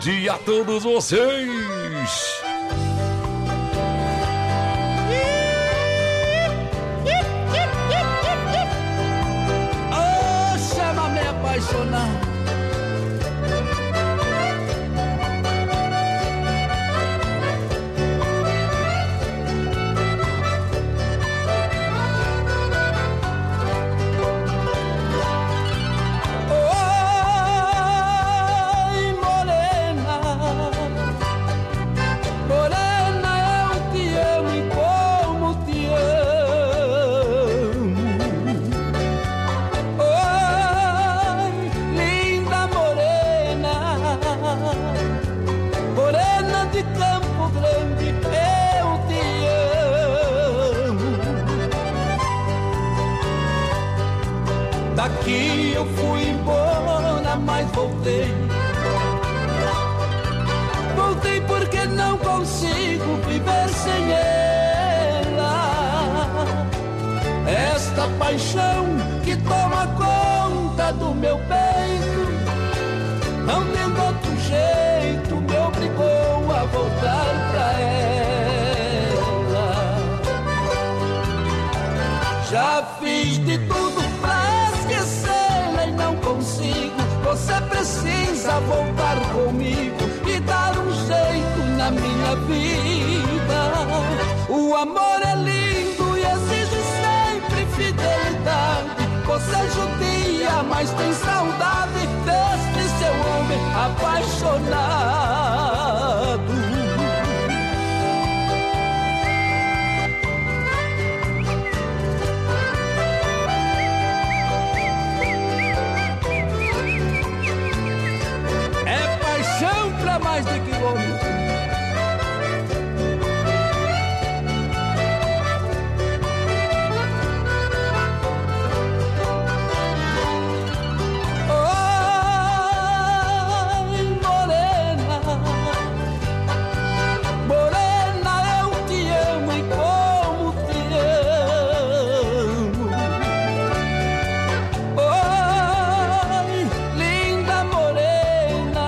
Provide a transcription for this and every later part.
Dia a todos vocês! Oh, chama-me apaixonado. Daqui eu fui embora, mas voltei. Voltei porque não consigo viver sem ela. Esta paixão que toma conta do meu peito, não tendo outro jeito, me obrigou a voltar pra ela. Já fiz de tudo pra esquecê-la e não consigo. Você precisa voltar comigo e dar um jeito na minha vida. O amor é lindo e exige sempre fidelidade. Você judia, mas tem saudade deste seu homem apaixonado. Mais de quilômetro. Oi, morena, morena, eu te amo e como te amo. Oi, linda morena,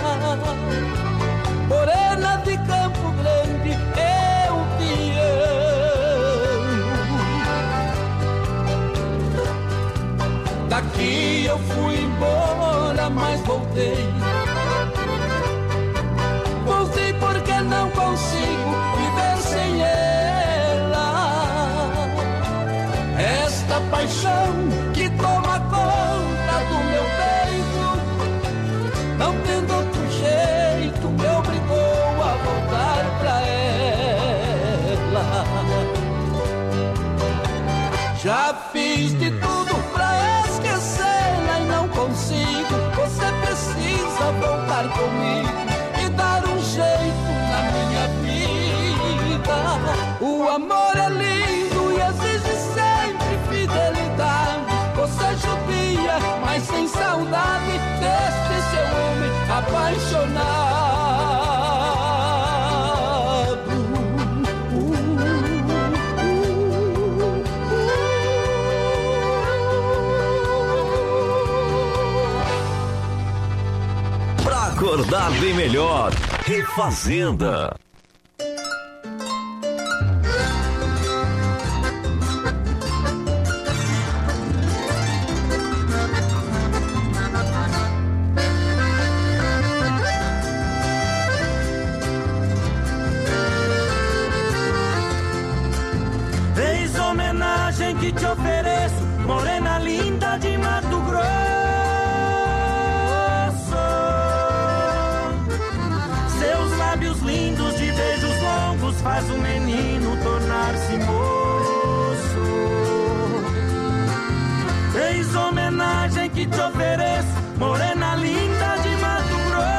morena de Campo Grande, eu te amo. Daqui eu fui embora, mas voltei. Voltei porque não consigo viver sem ela. Esta paixão que toma conta do meu peito, não tendo outro jeito, me obrigou a voltar pra ela. Já fiz de tudo pra esquecê-la e não consigo. Você precisa voltar comigo e dar um jeito na minha vida. O amor é lindo e exige sempre fidelidade. Você judia, mas sem saudade deste seu homem apaixonado. Pra acordar bem melhor, Refazenda. Eis homenagem que te ofereço, morena linda de Mato Grosso. Seus lábios lindos de beijos longos faz o menino tornar-se moço. Eis homenagem que te ofereço, morena linda de Mato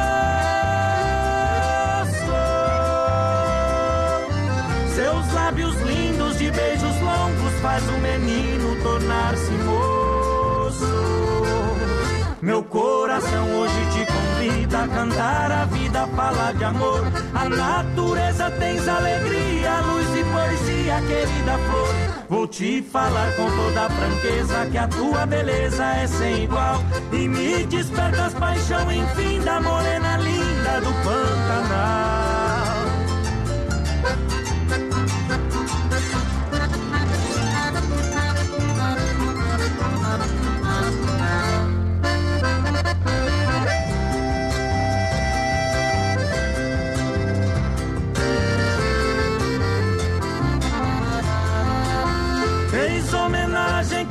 Grosso. Seus lábios lindos de beijos longos faz o menino tornar-se moço. Meu coração hoje te convida a cantar a vida, falar de amor. A natureza tens alegria, luz e poesia, querida flor. Vou te falar com toda a franqueza que a tua beleza é sem igual. E me despertas paixão, enfim, da morena linda do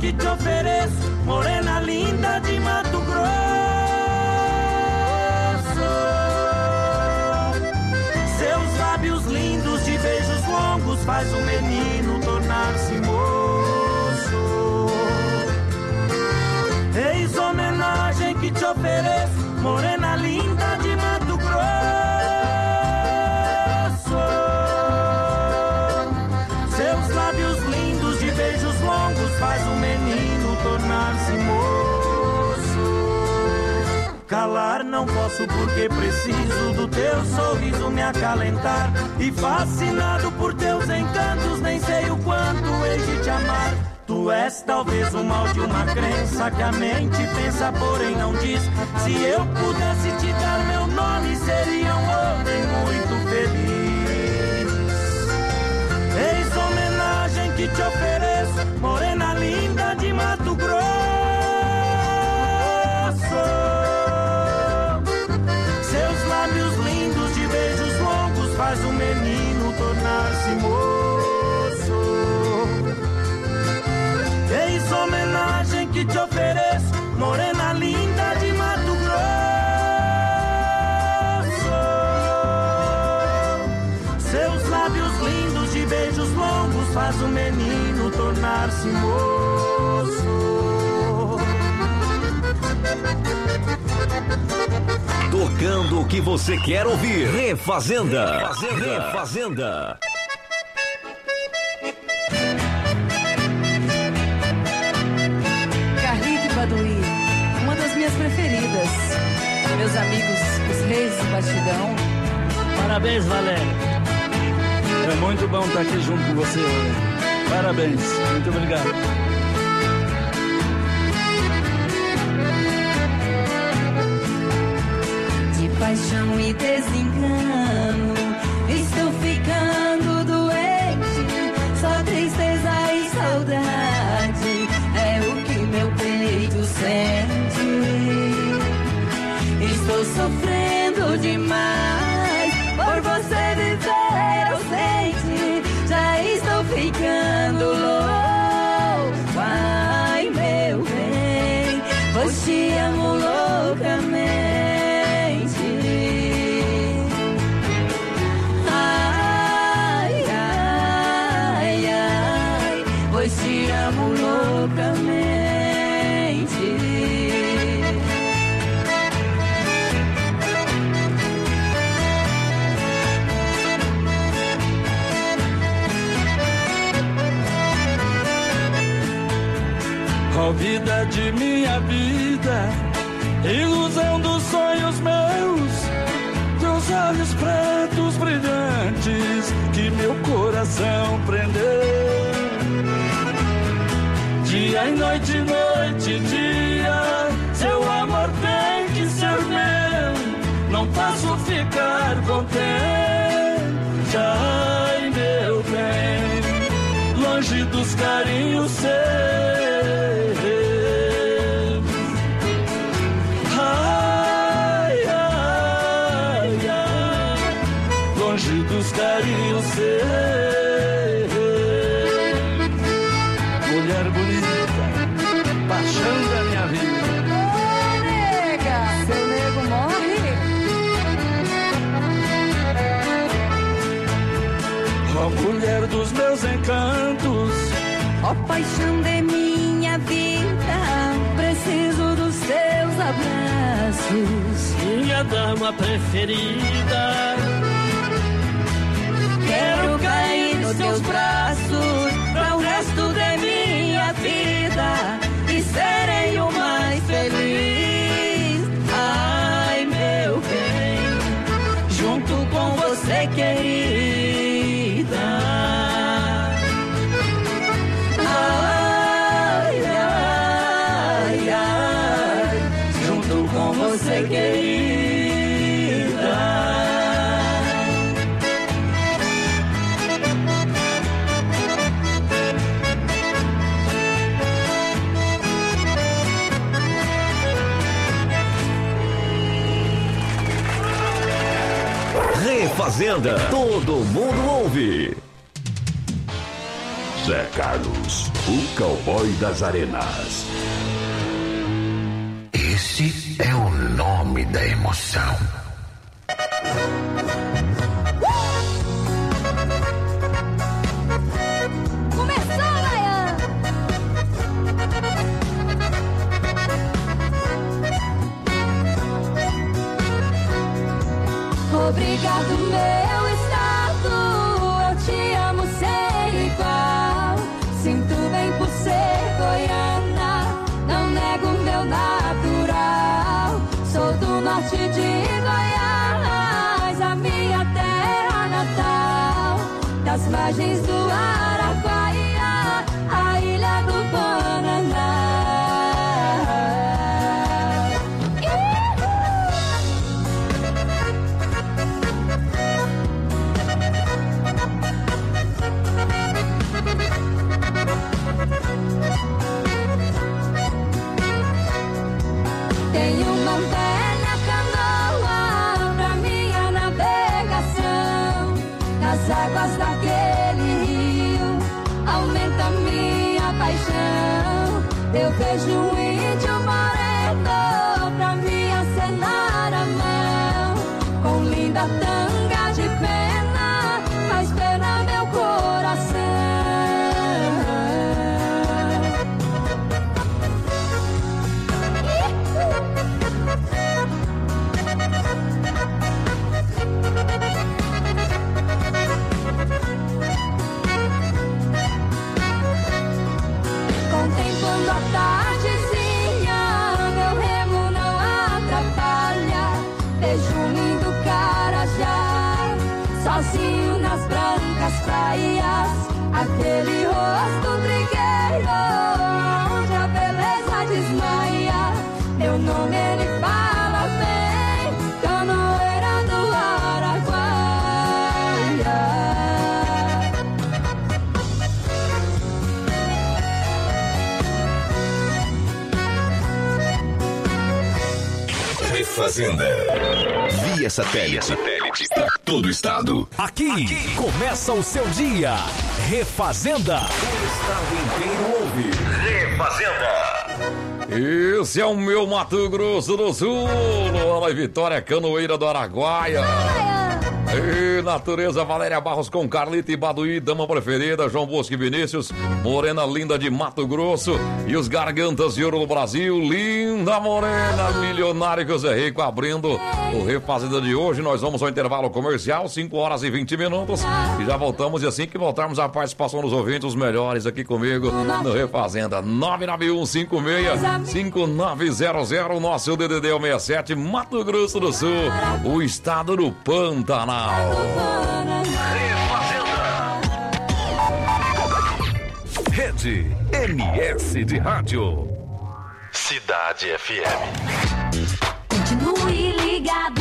que te ofereço, morena linda de Mato Grosso. Seus lábios lindos de beijos longos faz o menino tornar-se moço. Eis homenagem que te ofereço, morena linda de Mato Grosso. Seus lábios lindos de beijos longos faz o menino tornar-se moço. Calar não posso porque preciso do teu sorriso me acalentar. E fascinado por teus encantos nem sei o quanto hei de te amar. Tu és talvez o mal de uma crença que a mente pensa, porém não diz. Se eu pudesse te dar meu nome, seria um homem muito feliz. Eis homenagem que te ofereço, morena linda de Mato Grosso. Seus lábios lindos de beijos longos faz o menino tornar-se moço. Eis homenagem que te ofereço, morena linda de Mato Grosso. Seus lábios lindos de beijos longos faz o menino tornar-se moço. Tocando o que você quer ouvir. Refazenda. Refazenda. Baduí, uma das minhas preferidas. Meus amigos, os reis do batidão. Parabéns, Valéria. É muito bom estar aqui junto com você hoje. Parabéns, muito obrigado. De paixão e desengano, estou ficando doente. Só tristeza e saudade é o que meu peito sente. Estou sofrendo demais por você viver ausente. Já estou ficando louco. Ai, meu bem, pois te amo loucamente. Ai, ai, ai, pois te amo loucamente. Ó vida de minha vida, ilusão dos sonhos meus, teus olhos pretos brilhantes que meu coração prendeu. Dia e noite, noite e dia, seu amor tem que ser meu. Não posso ficar contente, ai meu bem, longe dos carinhos seus. Ai, ai, ai, longe dos carinhos seus. Mulher bonita, paixão da minha vida. Ô, nega, seu nego morre. Ó mulher dos meus encantos, Ó paixão de minha vida, preciso dos teus abraços. minha dama preferida. Quero cair nos teus braços para o resto de minha vida e serei o mais feliz. Ai, meu bem, junto com você, querida. Ai, ai, ai, junto com você, querida. Refazenda, todo mundo ouve. Zé Carlos, o cowboy das arenas. Esse é o nome da emoção. Começou, Laia! Obrigado, meu estado, eu te amo sem igual. Sinto bem por ser goiana, não nego meu natural. Sou do norte de Goiás, a minha terra natal. Das margens do Araguaia, a ilha do Bananal. Tenho uma velha canoa pra minha navegação. Nas águas daquele rio aumenta minha paixão. Eu vejo um índio moreno pra me acenar a mão. Com linda tanga de pena, faz pena meu coração. Contemplando a tardezinha, meu remo não atrapalha. Vejo um lindo carajá, sozinho nas brancas praias. Aquele rosto trigueiro, onde a beleza desmaia. Meu nome ele fala bem, canoeira do Araguaia. Refazenda. Via satélite. Para todo o estado. Aqui começa o seu dia. Refazenda. O estado inteiro ouve. Refazenda. Esse é o meu Mato Grosso do Sul. Olha, Vitória, canoeira do Araguaia. E natureza, Valéria Barros com Carlita e Baduí, dama preferida, João Bosco e Vinícius, morena linda de Mato Grosso e os gargantas de ouro do Brasil, linda morena, milionário que Zé Rico abrindo o Refazenda de hoje. Nós vamos ao intervalo comercial, 5 horas e 20 minutos e já voltamos, e assim que voltarmos a participação dos ouvintes, os melhores aqui comigo no Refazenda. 99156-5900, nosso DDD é o 67, Mato Grosso do Sul, o estado do Pantanal. Rede MS de Rádio. Cidade FM. Continue ligado.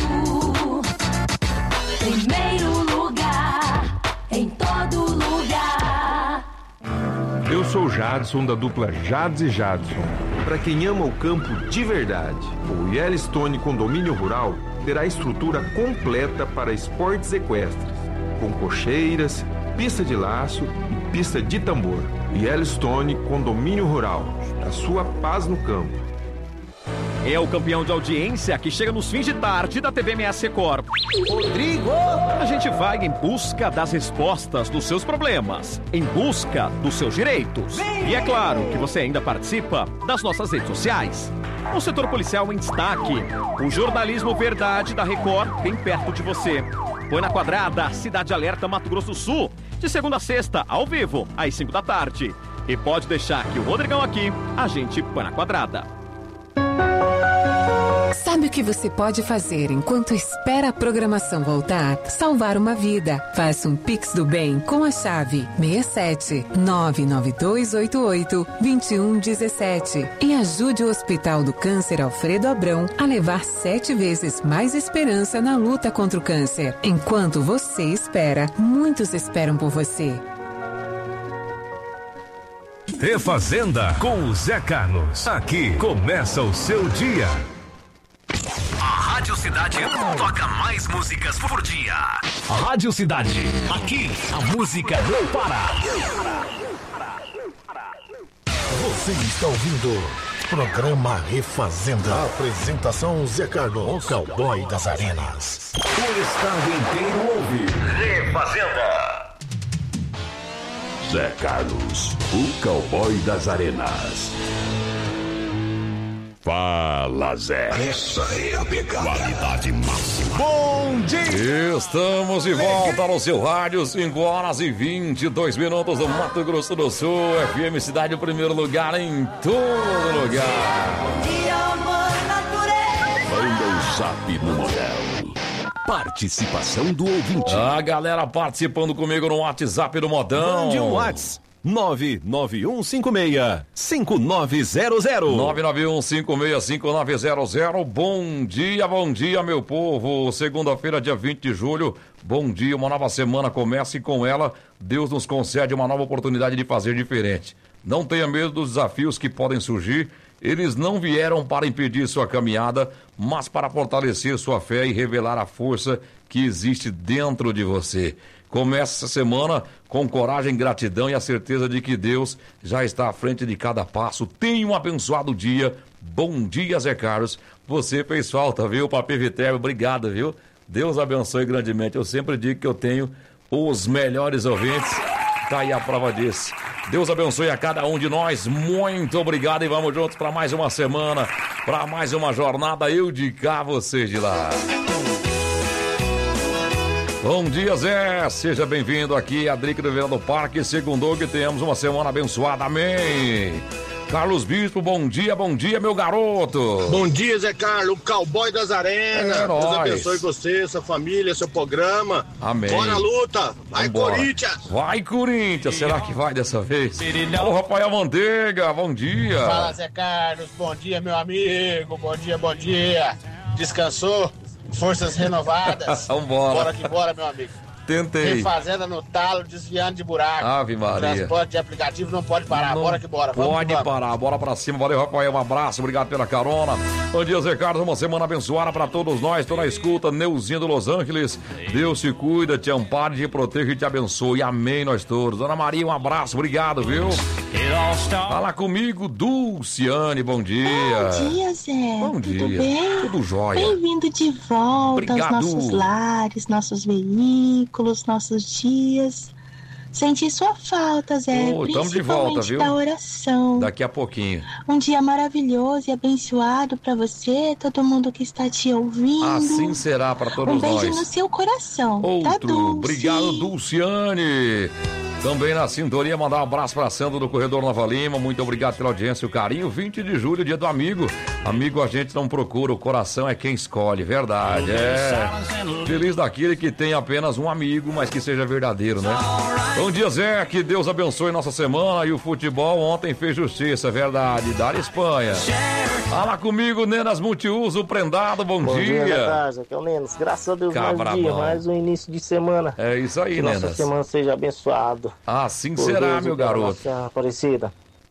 Primeiro lugar, em todo lugar. Eu sou Jadson, da dupla Jades e Jadson. Para quem ama o campo de verdade, o Yellowstone Condomínio Rural terá estrutura completa para esportes equestres, com cocheiras, pista de laço e pista de tambor. Yellowstone Condomínio Rural, a sua paz no campo. É o campeão de audiência que chega nos fins de tarde da TV MS Record. Rodrigo! A gente vai em busca das respostas dos seus problemas, em busca dos seus direitos. E é claro que você ainda participa das nossas redes sociais. O setor policial em destaque, o jornalismo verdade da Record bem perto de você. Põe na quadrada, Cidade Alerta Mato Grosso do Sul, de segunda a sexta, ao vivo, às 5 da tarde. E pode deixar que o Rodrigão aqui, a gente põe na quadrada. Sabe o que você pode fazer enquanto espera a programação voltar? Salvar uma vida. Faça um Pix do Bem com a chave 67-99288-2117 e ajude o Hospital do Câncer Alfredo Abrão a levar 7 vezes mais esperança na luta contra o câncer. Enquanto você espera, muitos esperam por você. Refazenda com o Zé Carlos. Aqui começa o seu dia. A Rádio Cidade toca mais músicas por dia. A Rádio Cidade. Aqui a música não para. Você está ouvindo programa Refazenda. Apresentação Zé Carlos, o cowboy das arenas. O estado inteiro ouve Refazenda. Zé Carlos, o cowboy das arenas. Fala, Zé. Essa é a pegada. Qualidade máxima. Bom dia! Estamos de volta no seu rádio, 5 horas e 22 minutos do Mato Grosso do Sul. FM Cidade, o primeiro lugar em todo lugar. Bom dia, mãe natureza. Manda um zap no modelo. Participação do ouvinte. A galera participando comigo no WhatsApp do Modão. Mande um WhatsApp. 99156-5900. 99156-5900. Bom dia, meu povo. Segunda-feira, dia 20 de julho. Bom dia, uma nova semana começa e com ela, Deus nos concede uma nova oportunidade de fazer diferente. Não tenha medo dos desafios que podem surgir. Eles não vieram para impedir sua caminhada, mas para fortalecer sua fé e revelar a força que existe dentro de você. Comece essa semana com coragem, gratidão e a certeza de que Deus já está à frente de cada passo. Tenha um abençoado dia. Bom dia, Zé Carlos. Você fez falta, viu, Papi Viterbo? Obrigado, viu? Deus abençoe grandemente. Eu sempre digo que eu tenho os melhores ouvintes. Tá aí a prova disso. Deus abençoe a cada um de nós. Muito obrigado e vamos juntos para mais uma semana, para mais uma jornada. Eu de cá, vocês de lá. Bom dia, Zé. Seja bem-vindo aqui a Drica do Ribeirão do Parque. Segundou que tenhamos uma semana abençoada. Amém. Carlos Bispo, bom dia, meu garoto. Bom dia, Zé Carlos, o cowboy das arenas. Deus abençoe você, sua família, seu programa. Amém. Bora a luta. Vai, vambora. Corinthians. Vai, Corinthians. Será que vai dessa vez? Ô, Rafael Manteiga, bom dia. Fala, Zé Carlos. Bom dia, meu amigo. Bom dia. Descansou? Forças renovadas. Vambora. Bora que bora, meu amigo. Tentei. Refazenda no talo, desviando de buraco. Ave Maria. Transporte de aplicativo não pode parar. Bora que bora. Pode parar. Bora pra cima. Valeu, Rafael. Um abraço. Obrigado pela carona. Bom dia, Zé Carlos. Uma semana abençoada pra todos nós. Tô na escuta. Neuzinho do Los Angeles. Deus te cuida, te ampare, te proteja e te abençoe. Amém, nós todos. Dona Maria, um abraço. Obrigado, viu? Fala comigo, Dulciane. Bom dia. Bom dia, Zé. Bom dia. Tudo bem? Tudo jóia. Bem-vindo de volta Obrigado. aos nossos lares, nossos veículos, nossos dias. Senti sua falta, Zé. Estamos de volta, viu? Da oração. Daqui a pouquinho. Um dia maravilhoso e abençoado pra você, todo mundo que está te ouvindo. Assim será para todos nós. Um beijo no seu coração. Outro. Tá, Dulce? Obrigado, Dulciane. Também na sintonia, mandar um abraço para Sandro do Corredor Nova Lima. Muito obrigado pela audiência e o carinho. 20 de julho, dia do amigo. Amigo a gente não procura, o coração é quem escolhe. Verdade, é. Feliz daquele que tem apenas um amigo, mas que seja verdadeiro, né? Bom dia, Zé. Que Deus abençoe nossa semana. E o futebol ontem fez justiça, verdade. Dar Espanha. Fala comigo, Nenas Multiuso, prendado. Bom dia. Boa tarde, aqui é o Nenas. Graças a Deus, Cabra mais um dia, bom. mais um início de semana. É isso aí, que Nenas. nossa semana seja abençoada. Assim Por será, Deus, meu garoto. Nossa Aparecida.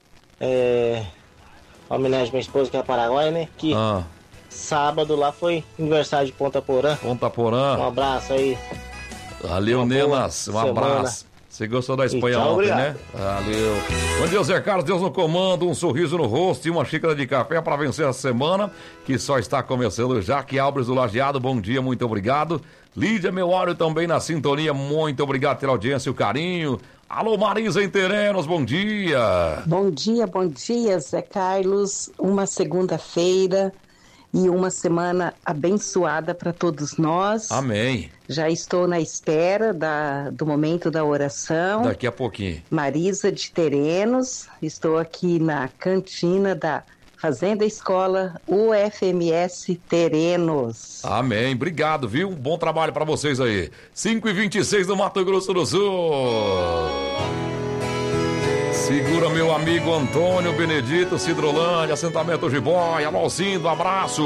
Homenagem à minha esposa que é Paraguai, né? Que sábado lá foi aniversário de Ponta Porã. Ponta Porã. Um abraço aí. Valeu, Nenas. Um abraço. Você gostou da Espanha Tchau, ontem, obrigado. né? Valeu. Bom dia, Zé Carlos. Deus no comando, um sorriso no rosto e uma xícara de café para vencer a semana, que só está começando já. Que Alves do Lajeado, bom dia, muito obrigado. Lídia Meuário também na sintonia, muito obrigado pela audiência e o carinho. Alô, Marisa em Terenos, bom dia. Bom dia, Zé Carlos. Uma segunda-feira e uma semana abençoada para todos nós. Amém. Já estou na espera do momento da oração. Daqui a pouquinho. Marisa de Terenos, estou aqui na cantina da Fazenda Escola UFMS Terenos. Amém, obrigado, viu? Um bom trabalho para vocês aí. 5h26 do Mato Grosso do Sul. Segura meu amigo Antônio Benedito, Cidrolândia, assentamento Jiboia. Alô, Cindo, abraço.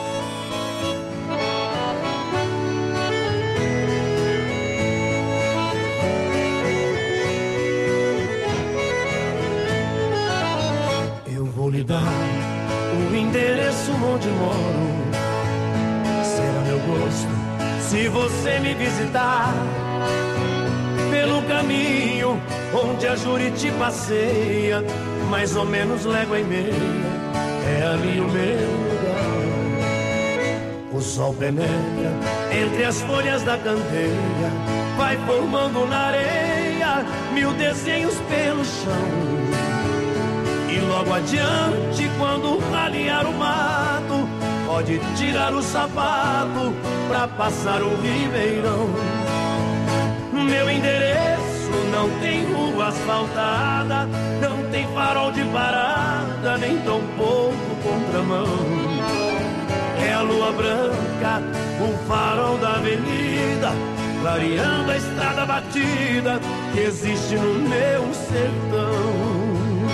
Eu vou lhe dar o endereço onde moro. Será meu gosto se você me visitar pelo caminho onde a Juriti passeia. mais ou menos légua e meia, é ali o meu lugar. O sol penetra entre as folhas da candeia, vai formando na areia mil desenhos pelo chão. E logo adiante, quando ralear o mato, pode tirar o sapato pra passar o ribeirão. Meu endereço não tem rua asfaltada, não tem farol de parada, nem tão pouco contramão. É a lua branca, o farol da avenida, clareando a estrada batida que existe no meu sertão.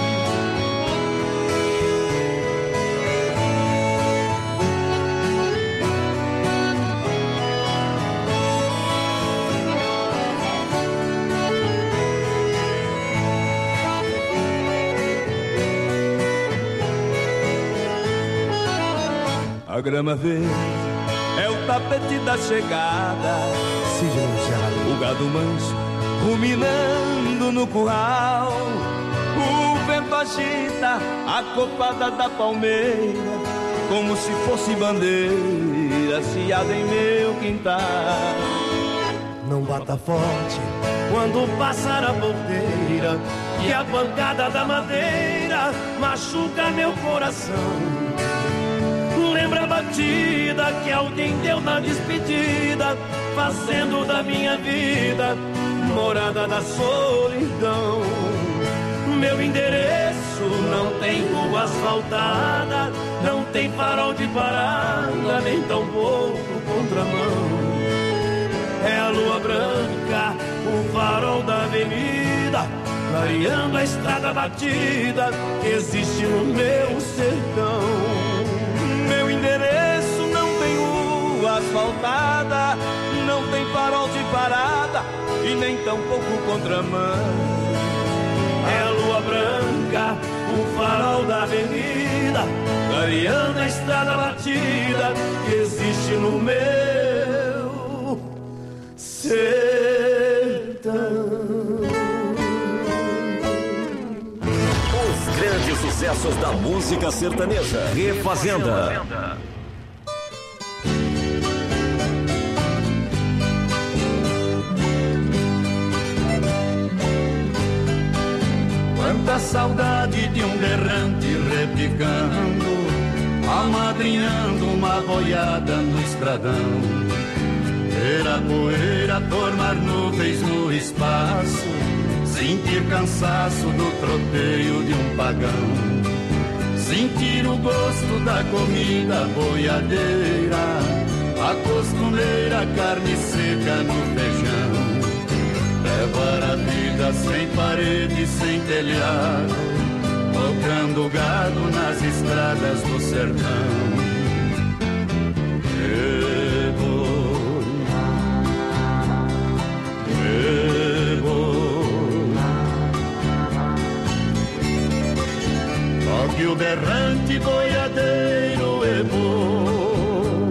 A grama verde é o tapete da chegada, o gado manso ruminando no curral. O vento agita a copada da palmeira, como se fosse bandeira ciada em meu quintal. Não bata forte quando passar a porteira, e a pancada da madeira machuca meu coração. Lembra a batida que alguém deu na despedida, fazendo da minha vida morada da solidão. Meu endereço não tem rua asfaltada, não tem farol de parada, nem tão pouco contramão. É a lua branca, o farol da avenida, clareando a estrada batida que existe no meu sertão. Meu endereço não tem rua asfaltada, não tem farol de parada e nem tão pouco contramão. É a lua branca, o farol da avenida, clareando a estrada batida que existe no meu sertão. Os grandes sucessos da música sertaneja. Refazenda. Quanta saudade de um berrante repicando, amadrinhando uma boiada no estradão. Ver a poeira formar nuvens no espaço, sentir cansaço do troteio de um pagão, sentir o gosto da comida boiadeira, a costumeira carne seca no feijão. Levar a vida sem parede, sem telhado, tocando gado nas estradas do sertão. Toque o berrante boiadeiro é bom.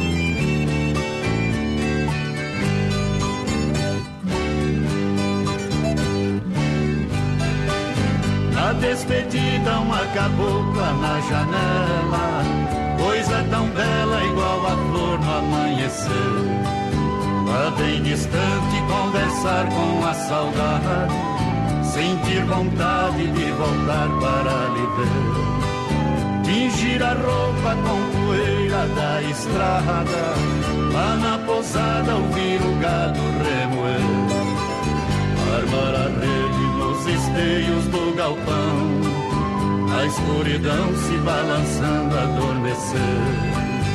Na despedida uma cabocla na janela, coisa tão bela igual a flor no amanhecer. Lá bem distante conversar com a saudade, sentir vontade de voltar para lhe ver. Tingir a roupa com poeira da estrada, lá na pousada ouvir o gado remoer. Armar a rede nos esteios do galpão, a escuridão se balançando a adormecer.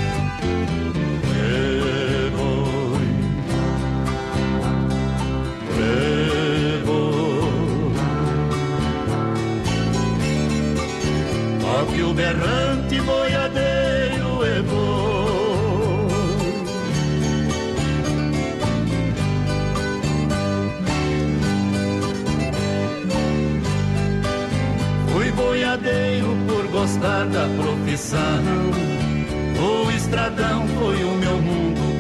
Que o berrante boiadeiro é bom. Fui boiadeiro por gostar da profissão, o estradão foi o meu mundo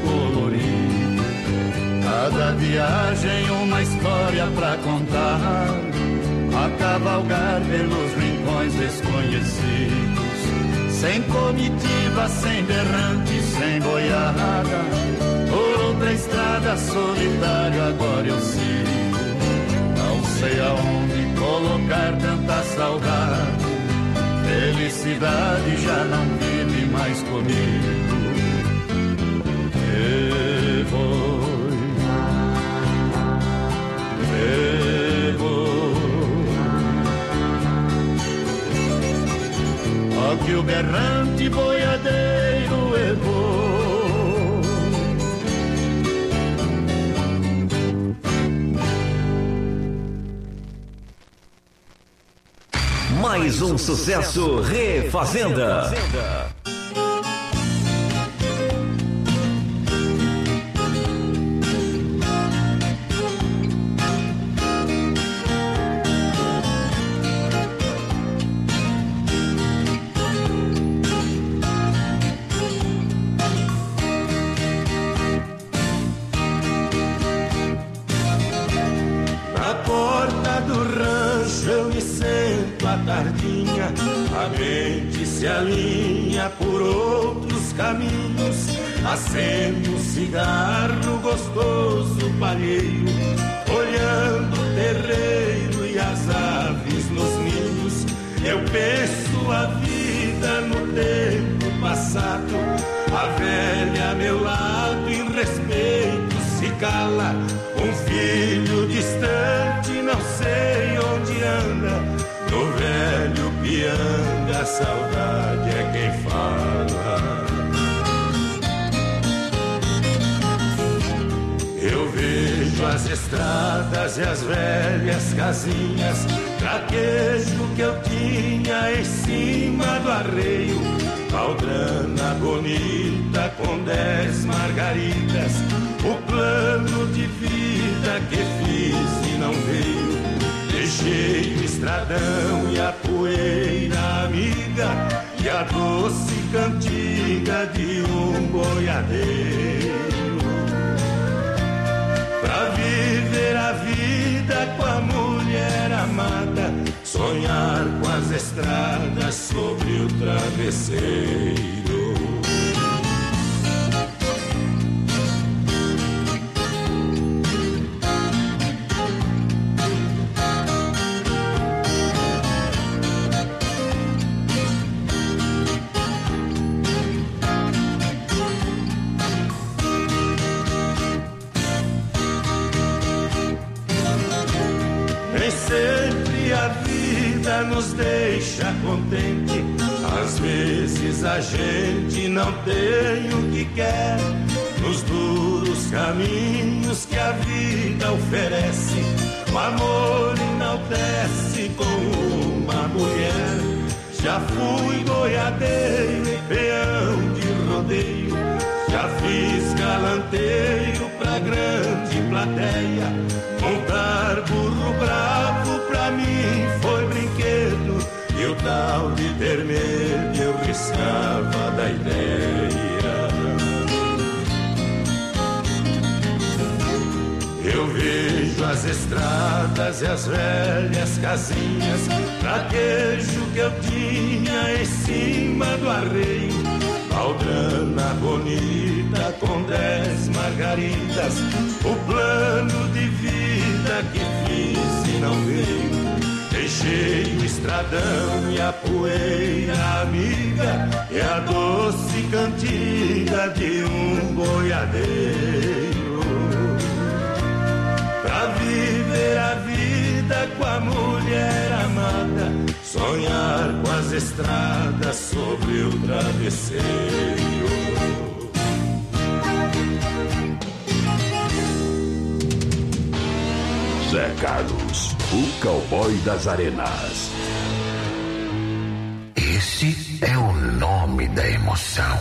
colorido. Cada viagem uma história pra contar, a cavalgar pelos rincões desconhecidos, sem comitiva, sem berrante, sem boiada, por outra estrada solitário agora eu sigo. Não sei aonde colocar tanta saudade, felicidade já não vive mais comigo. E vou, ó que o berrante boiadeiro evou. Mais um sucesso Refazenda. Tardinha, a mente se alinha por outros caminhos, acendo um cigarro gostoso palheiro, olhando o terreiro e as aves nos ninhos. Eu penso a vida no tempo passado, a velha a meu lado em respeito se cala, um filho distante não sei onde anda. No velho pianga a saudade é quem fala. Eu vejo as estradas e as velhas casinhas, traquejo que eu tinha em cima do arreio, baldrana bonita com 10 margaridas, o plano de vida que fiz e não veio. Deixei o estradão e a poeira amiga e a doce cantiga de um boiadeiro, pra viver a vida com a mulher amada, sonhar com as estradas sobre o travesseiro. Sempre a vida nos deixa contente, às vezes a gente não tem o que quer, nos duros caminhos que a vida oferece, o amor enaltece com uma mulher. Já fui boiadeiro e peão de rodeio, já fiz galanteiro pra grande plateia, montar burro bravo pra mim foi brinquedo, e o tal de ter medo eu riscava da ideia. Eu vejo as estradas e as velhas casinhas, traquejo que eu tinha em cima do arreio, baldrana bonita com 10 margaridas, o plano de vida que fiz e não veio. Deixei o estradão e a poeira amiga e a doce cantiga de um boiadeiro, pra viver a vida com a mulher amada, sonhar com as estradas sobre o travesseiro. Zé Carlos, o cowboy das arenas. Esse é o nome da emoção.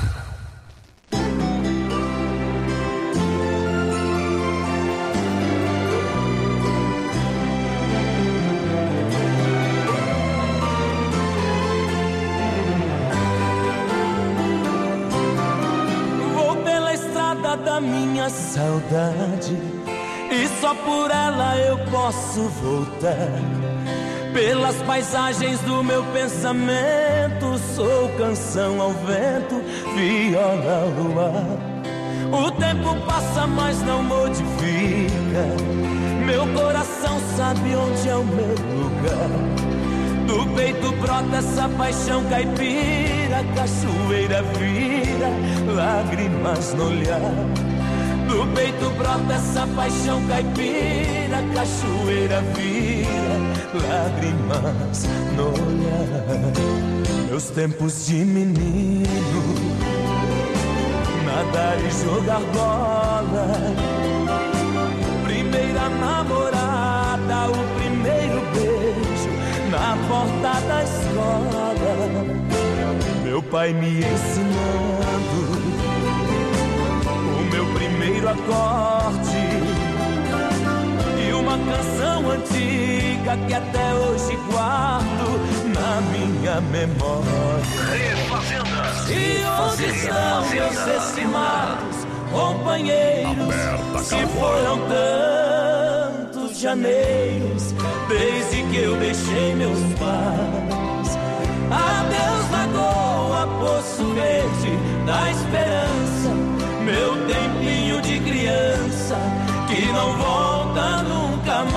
Vou pela estrada da minha saudade, e só por ela eu posso voltar. pelas paisagens do meu pensamento. Sou canção ao vento, viola ao luar. O tempo passa, mas não modifica. Meu coração sabe onde é o meu lugar. Do peito brota essa paixão caipira. Cachoeira vira lágrimas no olhar. Do peito brota essa paixão caipira. Cachoeira vira lágrimas no olhar. Meus tempos de menino, nadar e jogar bola. Primeira namorada, o primeiro beijo na porta da escola. Meu pai me ensinando o meu primeiro acorde e uma canção antiga que até hoje guardo na minha memória. E onde estão meus estimados companheiros? Se foram tantos janeiros desde que eu deixei meus pais. Adeus Lagoa, Poço Verde da Esperança, meu tempinho de criança que não volta nunca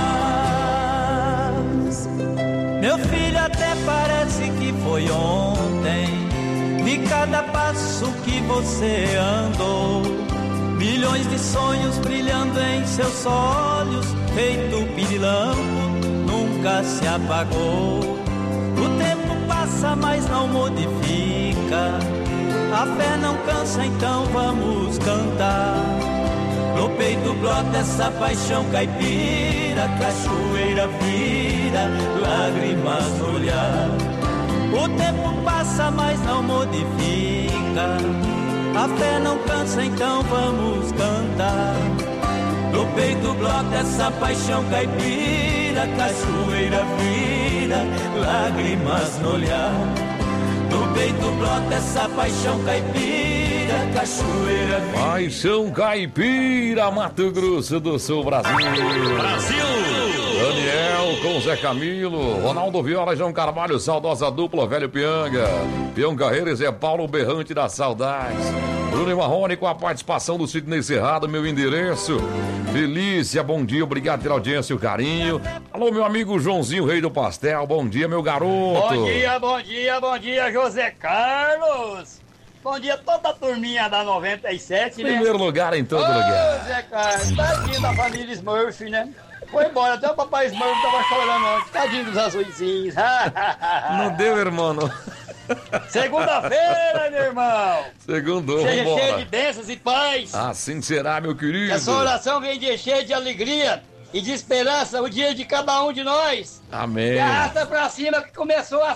mais. Meu filho, até parece que foi ontem, de cada passo que você andou, milhões de sonhos brilhando em seus olhos, feito pirilampo, nunca se apagou. O tempo passa, mas não modifica. A fé não cansa, então vamos cantar. No peito brota essa paixão caipira. Cachoeira vira lágrimas no olhar. O tempo passa, mas não modifica. A fé não cansa, então vamos cantar. No peito brota essa paixão caipira. Cachoeira vira lágrimas no olhar. No peito brota essa paixão caipira. Cachoeira vira. Paixão caipira, Mato Grosso do Sul, Brasil. Brasil! Daniel com Zé Camilo, Ronaldo Viola e João Carvalho, saudosa dupla, velho Pianga. Peão Carreira e Zé Paulo Berrante das Saudades. Bruno e Marrone com a participação do Sidney Cerrado, meu endereço. Felícia, bom dia, obrigado pela audiência e o carinho. Alô, meu amigo Joãozinho, rei do pastel, bom dia, meu garoto. Bom dia, José Carlos. Bom dia, toda a turminha da 97, né? Primeiro lugar em todo lugar. José Carlos, tadinho da família Smurf, né? Foi embora, até o papai Smurf tava chorando ontem, tadinho dos azuizinhos. Não deu, irmão. Segunda-feira, meu irmão. Segundou, seja vambora. cheio de bênçãos e paz. Assim será, meu querido. Que a sua oração vem de cheio de alegria e de esperança o dia de cada um de nós. Amém. E arrasta pra cima que começou a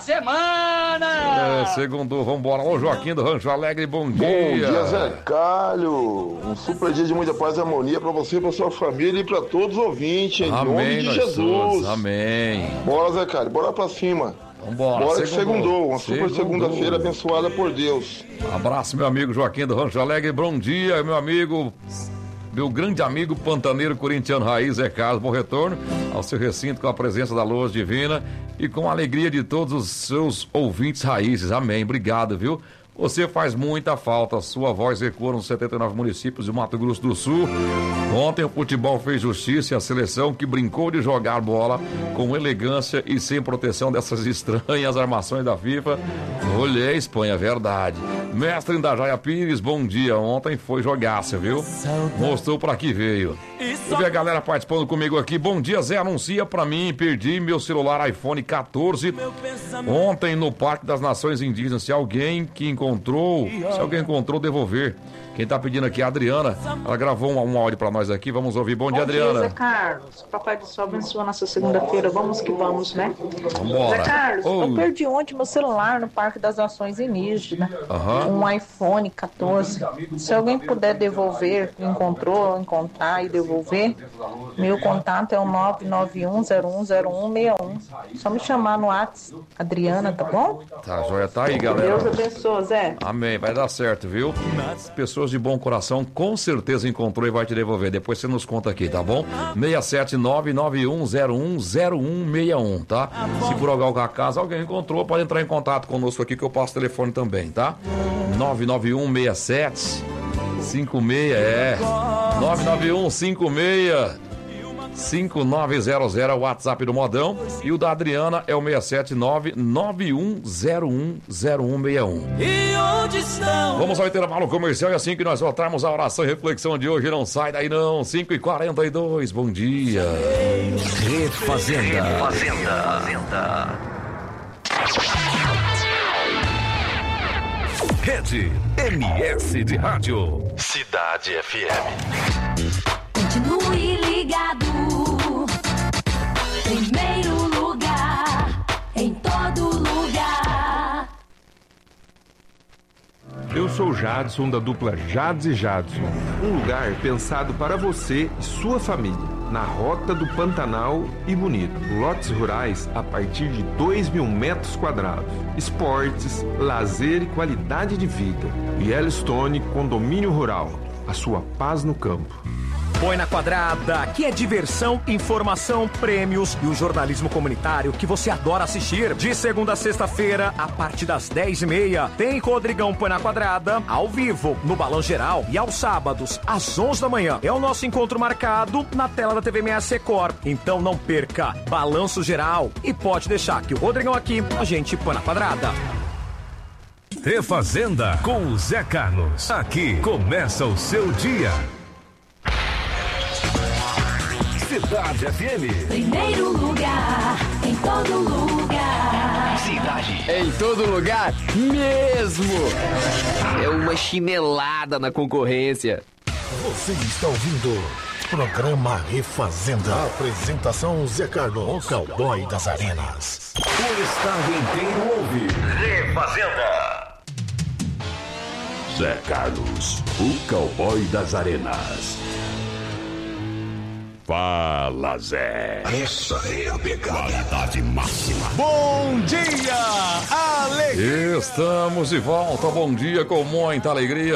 semana. Segundou, vambora. Alô, Joaquim do Rancho Alegre, bom dia. Bom dia, Zé Calho. Um super dia de muita paz e harmonia pra você, pra sua família e pra todos os ouvintes, em nome de Jesus. Todos. Amém. Bora, Zé Calho, bora pra cima. Vambora. Bora que segundou. Uma super segunda-feira abençoada por Deus. Abraço, meu amigo Joaquim do Rancho Alegre. Bom dia, meu amigo, meu grande amigo pantaneiro corintiano raiz, Zé Carlos. Bom retorno ao seu recinto com a presença da luz divina e com a alegria de todos os seus ouvintes raízes. Amém. Obrigado, viu? Você faz muita falta, sua voz ecoa nos 79 municípios do Mato Grosso do Sul. Ontem o futebol fez justiça e a seleção que brincou de jogar bola com elegância e sem proteção dessas estranhas armações da FIFA. Olhei, Espanha, verdade. Mestre Indaiá Pires, bom dia. Ontem foi jogaça, viu? Mostrou pra que veio. Eu vi a galera participando comigo aqui. Bom dia, Zé, anuncia pra mim. Perdi meu celular iPhone 14 ontem no Parque das Nações Indígenas. Se alguém encontrou, devolver. Quem tá pedindo aqui é a Adriana. Ela gravou um áudio pra nós aqui. Vamos ouvir. Bom dia, Adriana. Bom dia, Zé Carlos. Papai do Céu abençoa nossa segunda-feira. Vamos que vamos, né? Vambora. Zé Carlos, eu perdi ontem meu celular no Parque das Nações Indígenas. Um iPhone 14. Se alguém puder devolver, encontrar e devolver, resolver, meu contato é o 991010161. Só me chamar no WhatsApp, Adriana, tá bom? Tá, joia, tá aí, galera. Deus abençoe, Zé. Amém, vai dar certo, viu? Pessoas de bom coração com certeza encontrou e vai te devolver. Depois você nos conta aqui, tá bom? 67991010161, tá? Se por algum acaso alguém encontrou, pode entrar em contato conosco aqui que eu passo o telefone também, tá? 99167 56 99156-5900 é o WhatsApp do Modão. E o da Adriana é o 679-9101-0161. Vamos ao intervalo comercial e assim que nós voltarmos a oração e reflexão de hoje, não sai daí não. 5h42, bom dia. Refazenda. Rede MS de Rádio. Cidade FM. Continue ligado. Primeiro lugar, em todo lugar. Eu sou Jadson, da dupla Jades e Jadson. Um lugar pensado para você e sua família. Na Rota do Pantanal e Bonito. Lotes rurais a partir de 2.000 metros quadrados. Esportes, lazer e qualidade de vida. Yellowstone Condomínio Rural. A sua paz no campo. Põe na Quadrada, que é diversão, informação, prêmios e o jornalismo comunitário que você adora assistir. De segunda a sexta-feira, a partir das 10h30, tem Rodrigão Põe na Quadrada, ao vivo, no Balão Geral. E aos sábados, às 11 da manhã, é o nosso encontro marcado na tela da TV MS Record. Então não perca, Balanço Geral. E pode deixar que o Rodrigão aqui, a gente põe na Quadrada. Refazenda com o Zé Carlos. Aqui começa o seu dia. Cidade FM. Primeiro lugar, em todo lugar. Cidade. Em todo lugar mesmo. É uma chinelada na concorrência. Você está ouvindo programa Refazenda. Apresentação Zé Carlos, o cowboy das arenas. O estado inteiro ouve Refazenda. Zé Carlos, o cowboy das arenas. Fala, Zé. Essa é a pegada. Qualidade máxima. Bom dia, alegria. Estamos de volta, bom dia com muita alegria.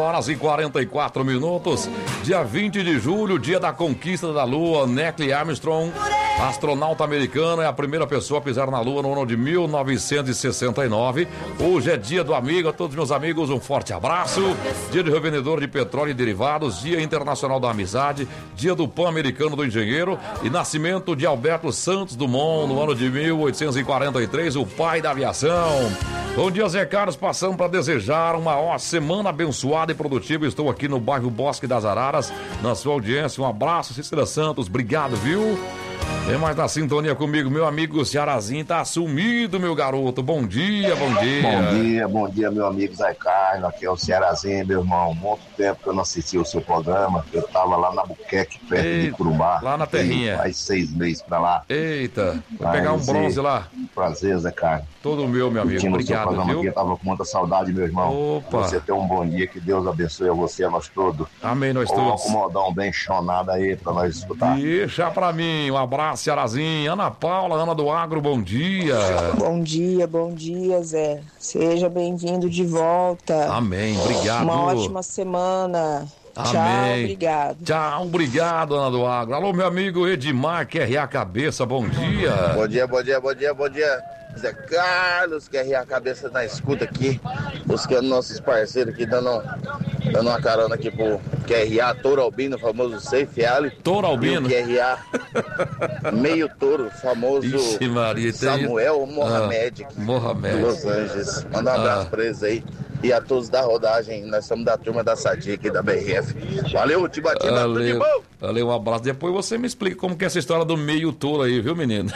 5h44. Dia 20 de julho, dia da conquista da Lua. Neil Armstrong, astronauta americano, é a primeira pessoa a pisar na Lua no ano de 1969. Hoje é dia do amigo, a todos meus amigos, um forte abraço. Dia do revendedor de petróleo e derivados, dia internacional da amizade, dia do Pan-Americano do Engenheiro e nascimento de Alberto Santos Dumont no ano de 1843, o pai da aviação. Bom dia, Zé Carlos, passando para desejar uma semana abençoada e produtiva. Estou aqui no bairro Bosque das Araras, na sua audiência. Um abraço, Cícera Santos, obrigado, viu? Tem mais na sintonia comigo, meu amigo Cearazinho, tá sumido, meu garoto. Bom dia, bom dia. Bom dia, meu amigo Zé Carlos. Aqui é o Cearazinho, meu irmão. Muito tempo que eu não assisti o seu programa. Eu tava lá na Buqueque, perto de Curubá. Lá na terrinha. Faz 6 meses pra lá. Eita, vai pegar um bronze lá. Prazer, Zé Carlos. Todo meu amigo, obrigado, viu? Aqui, eu tava com muita saudade, meu irmão. Opa. Você tem um bom dia, que Deus abençoe a você, a nós todos. Amém, nós todos. Vamos acomodar um bem chonado aí pra nós escutar. Deixa pra mim, um abraço, Cearazinho. Ana Paula, Ana do Agro, bom dia. Bom dia, Zé. Seja bem-vindo de volta. Amém, obrigado. Uma ótima semana. Amém. Tchau, obrigado. Tchau, obrigado, Ana do Agro. Alô, meu amigo Edmar, QRA Cabeça, bom dia. Bom dia. Zé Carlos, QRA Cabeça na escuta aqui, buscando nossos parceiros aqui, dando uma carona aqui pro QRA Touro Albino, famoso Safe Ali. Touro Albino? QRA Meio Touro, famoso Ixi, Maria, Samuel Mohamed, Mohamed, de Los Angeles. Manda um abraço pra eles aí. E a todos da rodagem, nós somos da turma da Sadia aqui da BRF. Valeu, Tiba, tudo de bom? Valeu, um abraço. Depois você me explica como que é essa história do meio touro aí, viu, menino?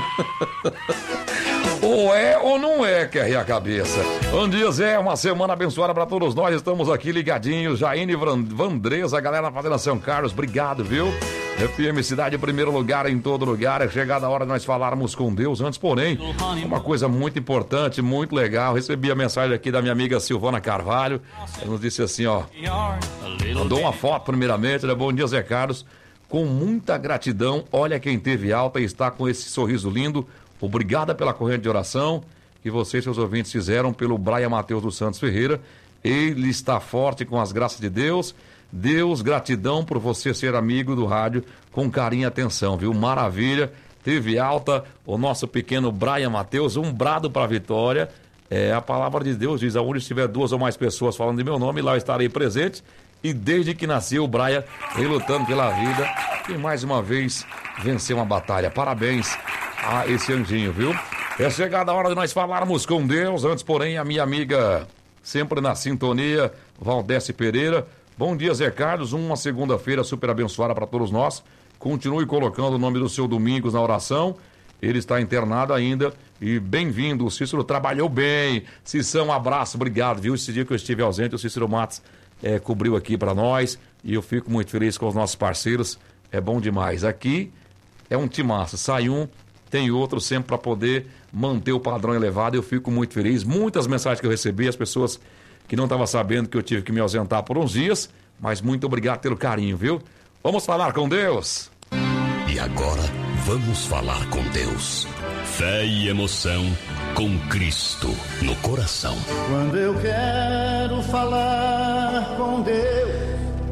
Ou é ou não é, QRA Cabeça. Bom dia, Zé, uma semana abençoada pra todos nós. Estamos aqui ligadinhos. Jaine Vandresa, galera fazendo São Carlos, obrigado, viu? FM Cidade, primeiro lugar em todo lugar. É chegada a hora de nós falarmos com Deus. Antes, porém, uma coisa muito importante, muito legal. Recebi a mensagem aqui da minha amiga Silvana Carvalho. Ela nos disse assim, ó. Mandou uma foto primeiramente, né? Bom dia, Zé Carlos. com muita gratidão. Olha quem teve alta e está com esse sorriso lindo. Obrigada pela corrente de oração que vocês, seus ouvintes, fizeram pelo Brian Matheus dos Santos Ferreira. Ele está forte com as graças de Deus. Deus, gratidão por você ser amigo do rádio com carinho e atenção, viu? Maravilha. Teve alta o nosso pequeno Brian Matheus, um brado para a vitória. A palavra de Deus diz, aonde estiver 2 ou mais pessoas falando de meu nome, lá eu estarei presente. E desde que nasceu o Brian, vem lutando pela vida e mais uma vez venceu uma batalha. Parabéns a esse anjinho, viu? É chegada a hora de nós falarmos com Deus. Antes, porém, a minha amiga, sempre na sintonia, Valdece Pereira. Bom dia, Zé Carlos. Uma segunda-feira super abençoada para todos nós. Continue colocando o nome do seu Domingos na oração. Ele está internado ainda. E bem-vindo, o Cícero trabalhou bem. Cícero, um abraço, obrigado, viu? Esse dia que eu estive ausente, o Cícero Matos cobriu aqui para nós. E eu fico muito feliz com os nossos parceiros. É bom demais. Aqui é um timaço. Sai um, tem outro sempre para poder manter o padrão elevado. Eu fico muito feliz. Muitas mensagens que eu recebi, as pessoas que não estavam sabendo que eu tive que me ausentar por uns dias. Mas muito obrigado pelo carinho, viu? Vamos falar com Deus. E agora, vamos falar com Deus. Fé e emoção com Cristo no coração. Quando eu quero falar com Deus.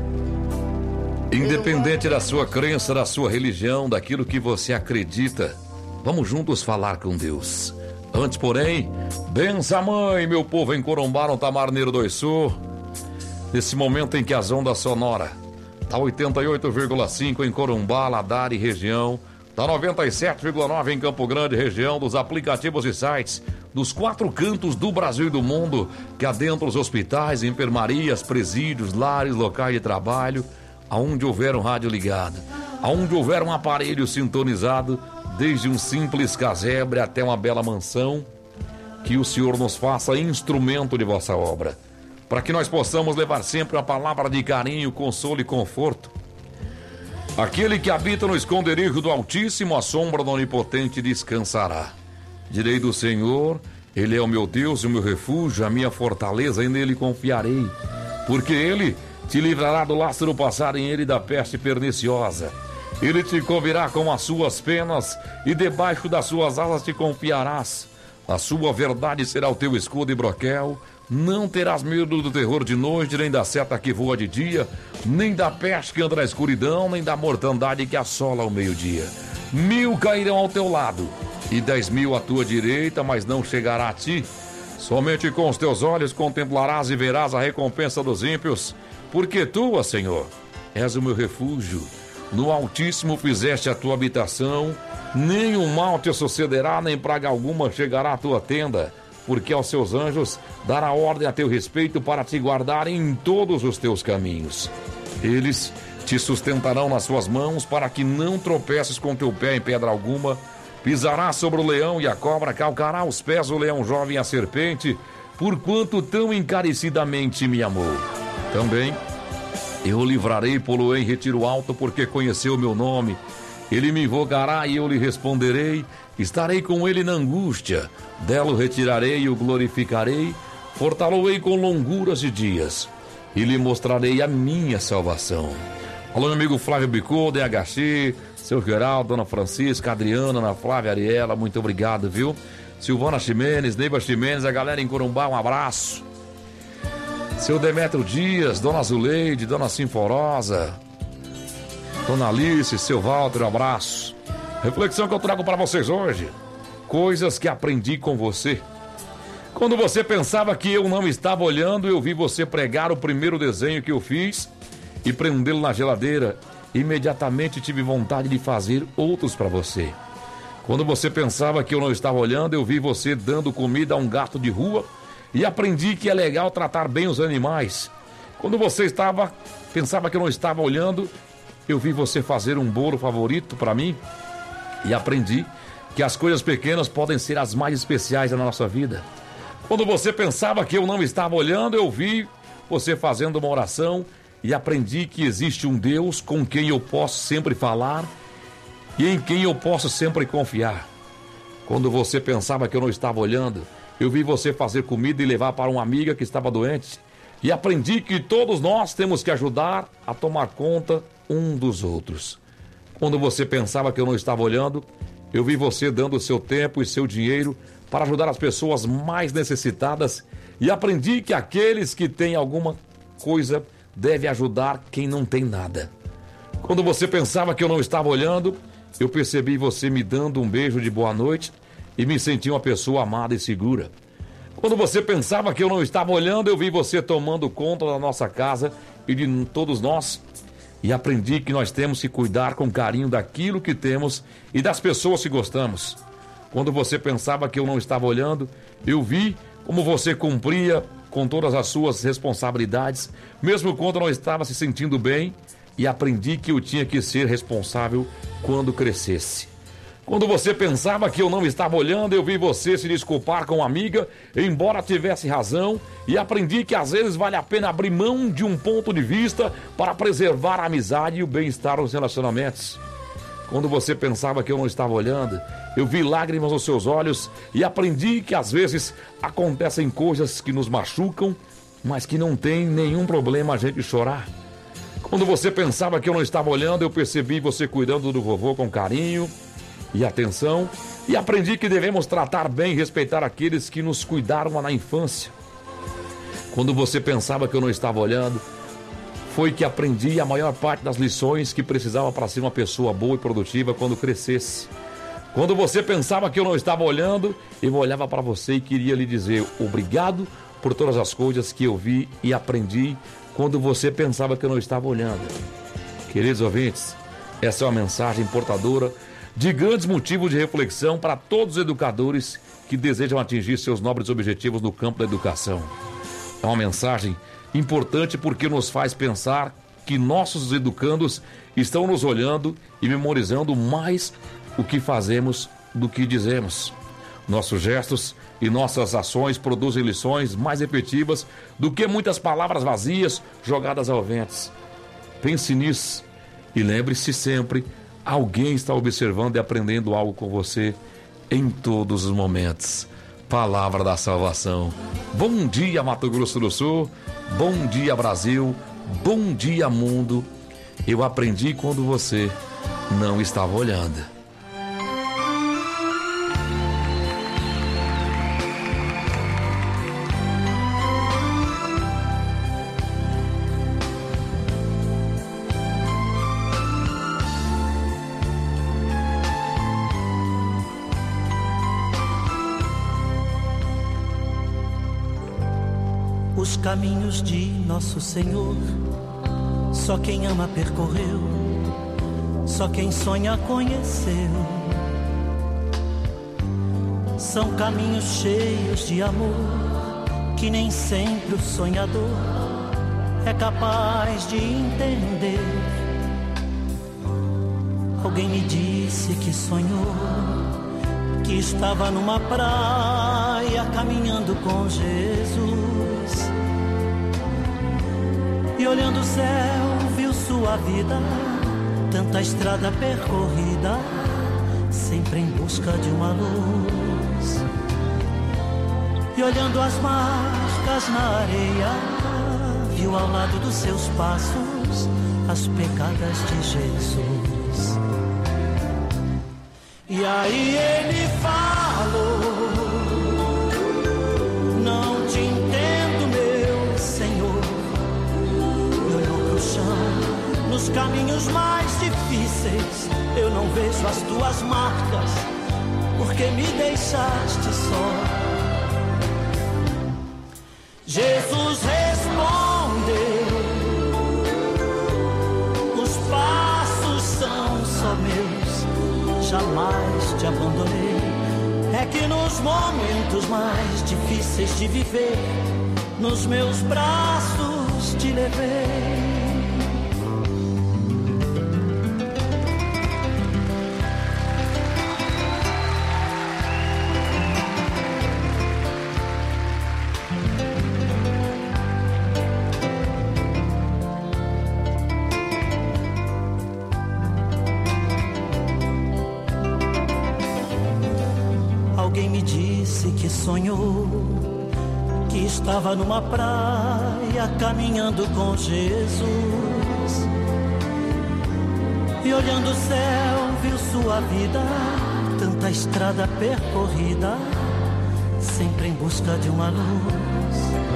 Independente da sua crença, da sua religião, daquilo que você acredita, vamos juntos falar com Deus. Antes, porém, bença mãe, meu povo em Corumbá, no Tamarneiro do Sul. Nesse momento em que as ondas sonoras tá 88,5 em Corumbá, Ladar e região, tá 97,9 em Campo Grande, região, dos aplicativos e sites dos 4 cantos do Brasil e do mundo, que adentram os hospitais, enfermarias, presídios, lares, locais de trabalho, aonde houver um rádio ligado, aonde houver um aparelho sintonizado, desde um simples casebre até uma bela mansão, que o Senhor nos faça instrumento de vossa obra, para que nós possamos levar sempre uma palavra de carinho, consolo e conforto. Aquele que habita no esconderijo do Altíssimo, a sombra do Onipotente descansará. Direi do Senhor, Ele é o meu Deus e o meu refúgio, a minha fortaleza, e nele confiarei. Porque Ele te livrará do laço do passarinheiro e da peste perniciosa. Ele te cobrirá com as suas penas e debaixo das suas asas te confiarás. A sua verdade será o teu escudo e broquel. Não terás medo do terror de noite, nem da seta que voa de dia, nem da peste que anda na escuridão, nem da mortandade que assola ao meio-dia. 1000 cairão ao teu lado e 10.000 à tua direita, mas não chegará a ti. Somente com os teus olhos contemplarás e verás a recompensa dos ímpios, porque tu, ó Senhor, és o meu refúgio. No Altíssimo fizeste a tua habitação, nenhum mal te sucederá, nem praga alguma chegará à tua tenda, porque aos seus anjos dará ordem a teu respeito para te guardarem em todos os teus caminhos. Eles te sustentarão nas suas mãos para que não tropeces com teu pé em pedra alguma. Pisarás sobre o leão e a cobra, calcará aos pés o leão jovem e a serpente, porquanto tão encarecidamente me amou. Também eu o livrarei, pô-lo em retiro alto, porque conheceu o meu nome. Ele me invocará e eu lhe responderei. Estarei com ele na angústia. Dela o retirarei e o glorificarei. Fortá-lo-ei com longuras de dias. E lhe mostrarei a minha salvação. Alô, meu amigo Flávio Bicô, DHX, seu Geraldo, Dona Francisca, Adriana, Ana Flávia, Ariela, muito obrigado, viu? Silvana Ximenes, Neiva Ximenes, a galera em Corumbá, um abraço. Seu Demetrio Dias, Dona Zuleide, Dona Sinforosa, Dona Alice, seu Walter, um abraço. Reflexão que eu trago para vocês hoje. Coisas que aprendi com você. Quando você pensava que eu não estava olhando, eu vi você pregar o primeiro desenho que eu fiz e prendê-lo na geladeira. Imediatamente tive vontade de fazer outros para você. Quando você pensava que eu não estava olhando, eu vi você dando comida a um gato de rua e aprendi que é legal tratar bem os animais. Quando você pensava que eu não estava olhando, eu vi você fazer um bolo favorito para mim e aprendi que as coisas pequenas podem ser as mais especiais da nossa vida. Quando você pensava que eu não estava olhando, eu vi você fazendo uma oração e aprendi que existe um Deus com quem eu posso sempre falar e em quem eu posso sempre confiar. Quando você pensava que eu não estava olhando, eu vi você fazer comida e levar para uma amiga que estava doente e aprendi que todos nós temos que ajudar a tomar conta um dos outros. Quando você pensava que eu não estava olhando, eu vi você dando o seu tempo e seu dinheiro para ajudar as pessoas mais necessitadas e aprendi que aqueles que têm alguma coisa devem ajudar quem não tem nada. Quando você pensava que eu não estava olhando, eu percebi você me dando um beijo de boa noite e me senti uma pessoa amada e segura. Quando você pensava que eu não estava olhando, eu vi você tomando conta da nossa casa e de todos nós. E aprendi que nós temos que cuidar com carinho daquilo que temos e das pessoas que gostamos. Quando você pensava que eu não estava olhando, eu vi como você cumpria com todas as suas responsabilidades, mesmo quando não estava se sentindo bem, e aprendi que eu tinha que ser responsável quando crescesse. Quando você pensava que eu não estava olhando, eu vi você se desculpar com uma amiga, embora tivesse razão, e aprendi que às vezes vale a pena abrir mão de um ponto de vista para preservar a amizade e o bem-estar nos relacionamentos. Quando você pensava que eu não estava olhando, eu vi lágrimas nos seus olhos e aprendi que às vezes acontecem coisas que nos machucam, mas que não tem nenhum problema a gente chorar. Quando você pensava que eu não estava olhando, eu percebi você cuidando do vovô com carinho e atenção, e aprendi que devemos tratar bem e respeitar aqueles que nos cuidaram na infância. Quando você pensava que eu não estava olhando, foi que aprendi a maior parte das lições que precisava para ser uma pessoa boa e produtiva quando crescesse. Quando você pensava que eu não estava olhando, eu olhava para você e queria lhe dizer obrigado por todas as coisas que eu vi e aprendi quando você pensava que eu não estava olhando. Queridos ouvintes, essa é uma mensagem portadora de grandes motivos de reflexão para todos os educadores que desejam atingir seus nobres objetivos no campo da educação. É uma mensagem importante porque nos faz pensar que nossos educandos estão nos olhando e memorizando mais o que fazemos do que dizemos. Nossos gestos e nossas ações produzem lições mais efetivas do que muitas palavras vazias jogadas ao vento. Pense nisso e lembre-se sempre: alguém está observando e aprendendo algo com você em todos os momentos. Palavra da salvação. Bom dia, Mato Grosso do Sul. Bom dia, Brasil. Bom dia, mundo. Eu aprendi quando você não estava olhando. Os caminhos de nosso Senhor, só quem ama percorreu, só quem sonha conheceu. São caminhos cheios de amor, que nem sempre o sonhador é capaz de entender. Alguém me disse que sonhou, que estava numa praia caminhando com Jesus. E olhando o céu, viu sua vida, tanta estrada percorrida, sempre em busca de uma luz. E olhando as marcas na areia, viu ao lado dos seus passos as pegadas de Jesus. E aí ele falou: não te entendo, meu Senhor. E olhou pro chão, nos caminhos mais difíceis, eu não vejo as tuas marcas, porque me deixaste só. Jesus respondeu: os passos são só meus, jamais te abandonei. É que nos momentos mais difíceis de viver, nos meus braços te levei. Alguém me disse que sonhou, que estava numa praia caminhando com Jesus. E olhando o céu, viu sua vida, tanta estrada percorrida, sempre em busca de uma luz.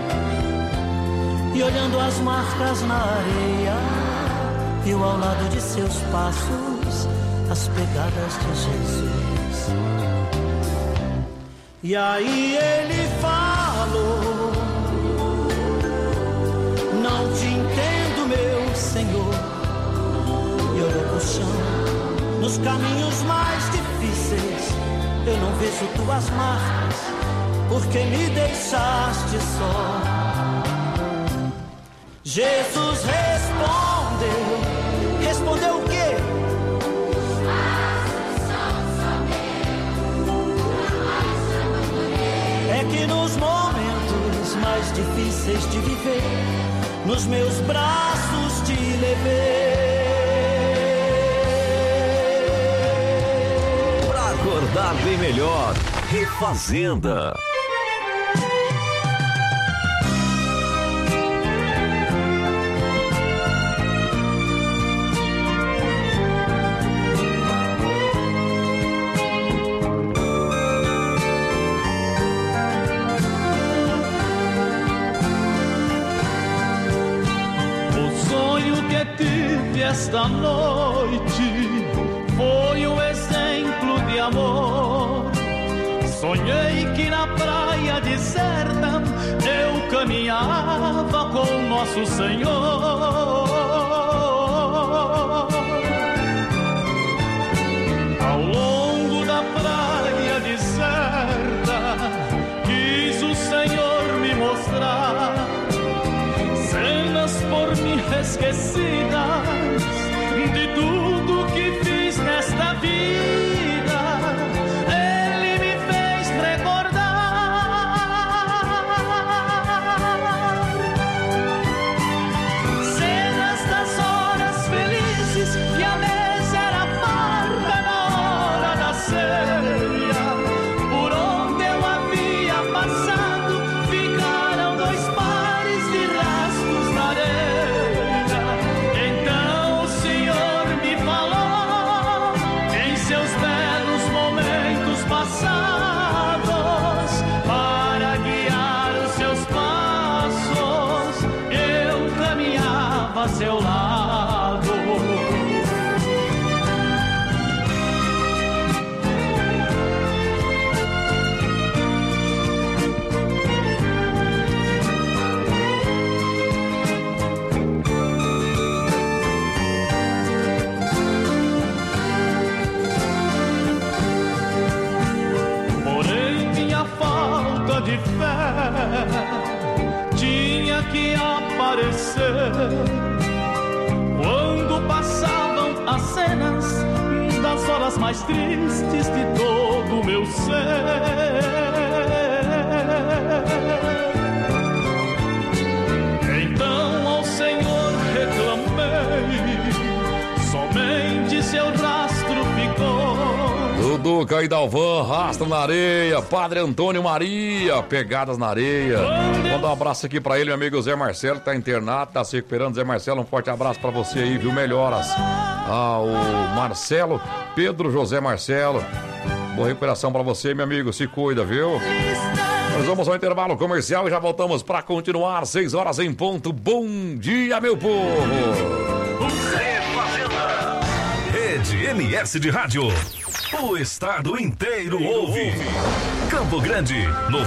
E olhando as marcas na areia, viu ao lado de seus passos as pegadas de Jesus. E aí ele falou: não te entendo, meu Senhor. E olhou pro chão, nos caminhos mais difíceis, eu não vejo tuas marcas, porque me deixaste só. Jesus respondeu o quê? É que nos momentos mais difíceis de viver, nos meus braços te levei. Pra acordar bem melhor, Refazenda. Esta noite foi um exemplo de amor. Sonhei que na praia deserta eu caminhava com nosso Senhor. Ao longo da praia deserta quis o Senhor me mostrar cenas por mim esquecidas de tudo que fiz nesta vida. Ele me fez recordar cenas das horas felizes que a mesa era farta na hora da ceia. Por onde eu havia passado ficaram 2 pares de rastros na areia. Então o Senhor me falou em seus belos momentos passados, para guiar os seus passos eu caminhava a seu lado. Porém minha falta de fé tinha que aparecer quando passavam as cenas das horas mais tristes de todo o meu ser. Então ao Senhor reclamei, somente seu rastro ficou. Duduca e Dalvan, rastro na areia. Padre Antônio Maria, pegadas na areia. Manda um abraço aqui pra ele, meu amigo Zé Marcelo, que tá internado, tá se recuperando. Zé Marcelo, um forte abraço pra você aí, viu? Melhoras ao Marcelo, Pedro José Marcelo. Boa recuperação pra você, meu amigo. Se cuida, viu? Nós vamos ao intervalo comercial e já voltamos pra continuar. 6 horas em ponto. Bom dia, meu povo! Rede MS de Rádio. O estado inteiro ouve. Campo Grande,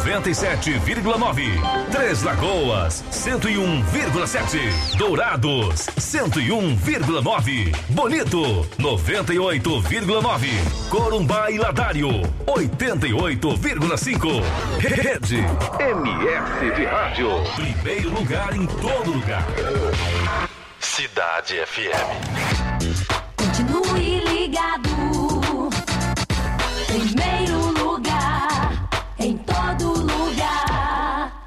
97,9. Três Lagoas, 101,7. Dourados, 101,9. Bonito, 98,9. Corumbá e Ladário, 88,5. Rede MS de Rádio. Primeiro lugar em todo lugar. Cidade FM. Continue ligado. Primeiro lugar, em todo lugar.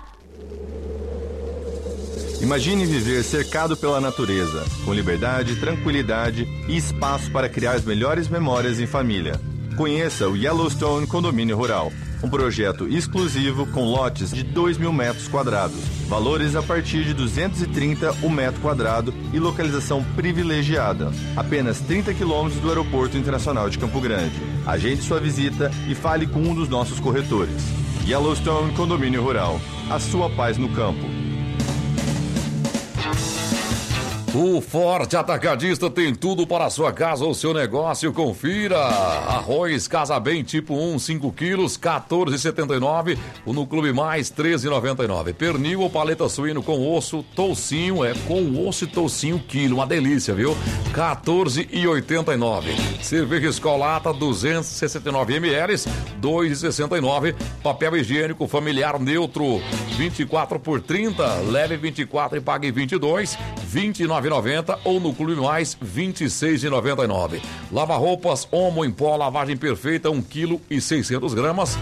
Imagine viver cercado pela natureza, com liberdade, tranquilidade e espaço para criar as melhores memórias em família. Conheça o Yellowstone Condomínio Rural. Um projeto exclusivo com lotes de 2.000 metros quadrados. Valores a partir de 230 o metro quadrado e localização privilegiada. Apenas 30 quilômetros do Aeroporto Internacional de Campo Grande. Agende sua visita e fale com um dos nossos corretores. Yellowstone Condomínio Rural. A sua paz no campo. O Forte Atacadista tem tudo para a sua casa ou seu negócio. Confira. Arroz Casa Bem tipo 1, 5 quilos, R$14,79. O no Clube Mais, R$13,99. Pernil ou paleta suíno com osso, toucinho, com osso e toucinho, quilo. Uma delícia, viu? R$14,89. Cerveja Escolata, 269 ml, R$2,69. Papel higiênico familiar neutro, 24 por 30. Leve 24 e pague 22, R$29,90 ou no Clube Mais, R$26,99. Lava-roupas Omo em pó, lavagem perfeita, 1 kg e 600 gramas,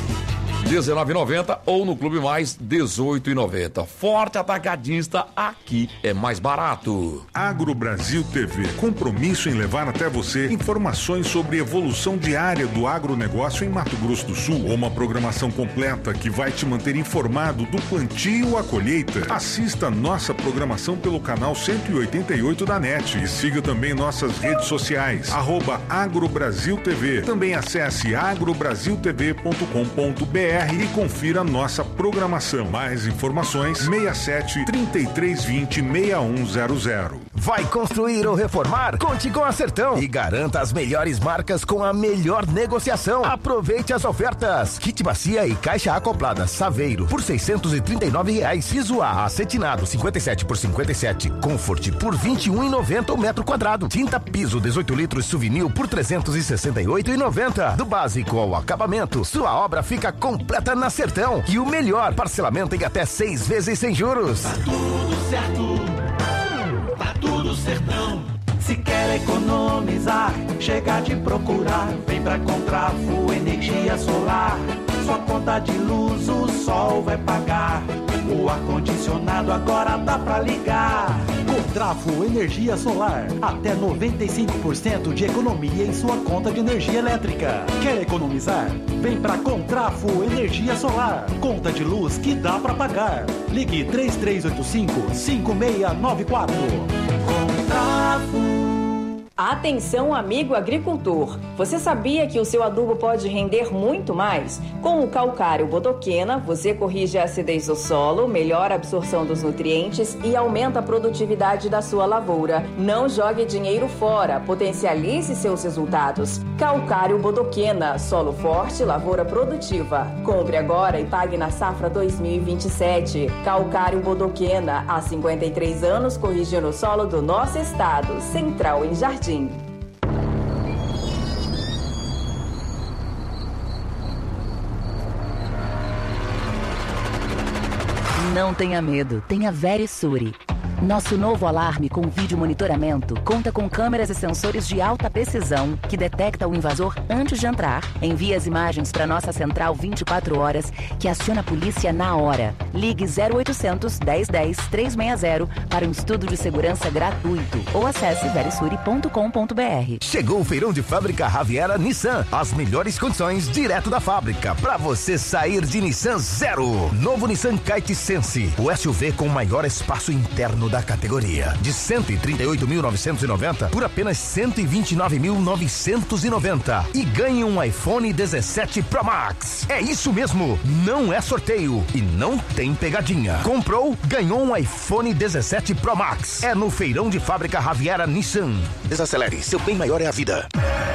R$19,90 ou no Clube Mais, R$18,90. Forte Atacadista, aqui é mais barato. Agro Brasil TV, compromisso em levar até você informações sobre evolução diária do agronegócio em Mato Grosso do Sul. Uma programação completa que vai te manter informado do plantio à colheita. Assista nossa programação pelo canal 188 da NET e siga também nossas redes sociais, @AgroBrasilTV. Também acesse agrobrasiltv.com.br e confira nossa programação. Mais informações 67 3320 6100. Vai construir ou reformar? Conte com a Sertão e garanta as melhores marcas com a melhor negociação. Aproveite as ofertas. Kit bacia e caixa acoplada Saveiro por R$639. Piso A acetinado 57 por 57. Comfort por R$21,90 o metro quadrado. Tinta piso 18 litros Souvenir por R$368,90. Do básico ao acabamento, sua obra fica completa na Sertão. E o melhor, parcelamento em até 6 vezes sem juros. Tá tudo certo, tá tudo Sertão. Se quer economizar, chega de procurar. Vem pra Contrafo Energia Solar. Sua conta de luz o sol vai pagar. O ar-condicionado agora dá pra ligar. Contrafo Energia Solar. Até 95% de economia em sua conta de energia elétrica. Quer economizar? Vem pra Contrafo Energia Solar. Conta de luz que dá pra pagar. Ligue 3385-5694. Contrafo. Atenção, amigo agricultor! Você sabia que o seu adubo pode render muito mais? Com o calcário bodoquena, você corrige a acidez do solo, melhora a absorção dos nutrientes e aumenta a produtividade da sua lavoura. Não jogue dinheiro fora, potencialize seus resultados. Calcário bodoquena, solo forte, lavoura produtiva. Compre agora e pague na safra 2027. Calcário bodoquena, há 53 anos corrigindo o solo do nosso estado. Central em Jardim. Não tenha medo, tenha Verisure. Nosso novo alarme com vídeo monitoramento conta com câmeras e sensores de alta precisão que detecta o invasor antes de entrar. Envia as imagens para nossa central 24 horas que aciona a polícia na hora. Ligue 0800 1010 360 para um estudo de segurança gratuito ou acesse verisure.com.br. Chegou o feirão de fábrica Raviera Nissan. As melhores condições direto da fábrica para você sair de Nissan zero. Novo Nissan Kite Sense, o SUV com maior espaço interno da categoria, de 138.990 por apenas 129.990 e ganhe um iPhone 17 Pro Max. É isso mesmo, não é sorteio e não tem pegadinha. Comprou, ganhou um iPhone 17 Pro Max. É no feirão de fábrica Raviera Nissan. Desacelere, seu bem maior é a vida.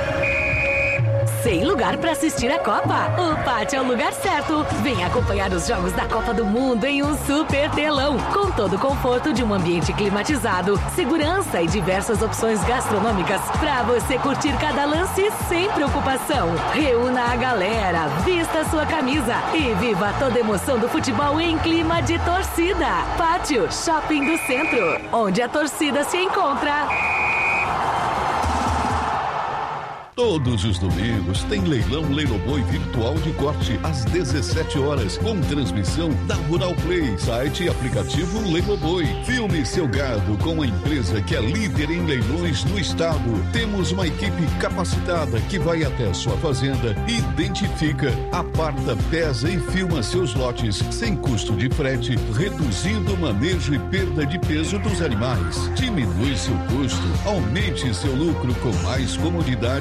Sem lugar para assistir a Copa? O Pátio é o lugar certo. Venha acompanhar os jogos da Copa do Mundo em um super telão, com todo o conforto de um ambiente climatizado, segurança e diversas opções gastronômicas para você curtir cada lance sem preocupação. Reúna a galera, vista a sua camisa e viva toda a emoção do futebol em clima de torcida. Pátio Shopping do Centro, onde a torcida se encontra. Todos os domingos tem leilão Leiloboi virtual de corte às 17 horas, com transmissão da Rural Play, site e aplicativo Leiloboi. Filme seu gado com a empresa que é líder em leilões no estado. Temos uma equipe capacitada que vai até a sua fazenda, identifica, aparta, pesa e filma seus lotes sem custo de frete, reduzindo o manejo e perda de peso dos animais. Diminui seu custo, aumente seu lucro com mais comodidade